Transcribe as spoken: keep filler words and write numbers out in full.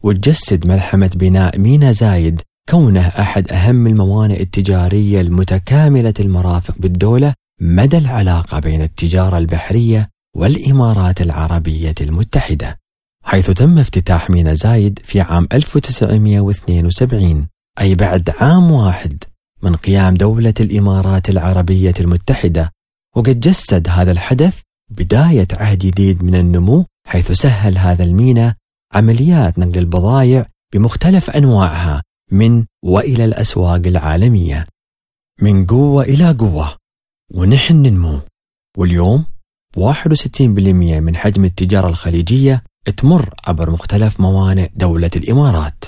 وتجسد ملحمة بناء ميناء زايد كونه أحد أهم الموانئ التجارية المتكاملة المرافق بالدولة مدى العلاقة بين التجارة البحرية والإمارات العربية المتحدة، حيث تم افتتاح ميناء زايد في عام ألف وتسعمائة واثنين وسبعين، أي بعد عام واحد من قيام دولة الإمارات العربية المتحدة. وقد جسد هذا الحدث بداية عهد جديد من النمو، حيث سهل هذا الميناء عمليات نقل البضائع بمختلف أنواعها من وإلى الأسواق العالمية، من قوة إلى قوة، ونحن ننمو. واليوم واحد وستين بالمئة من حجم التجارة الخليجية تمر عبر مختلف موانئ دولة الإمارات.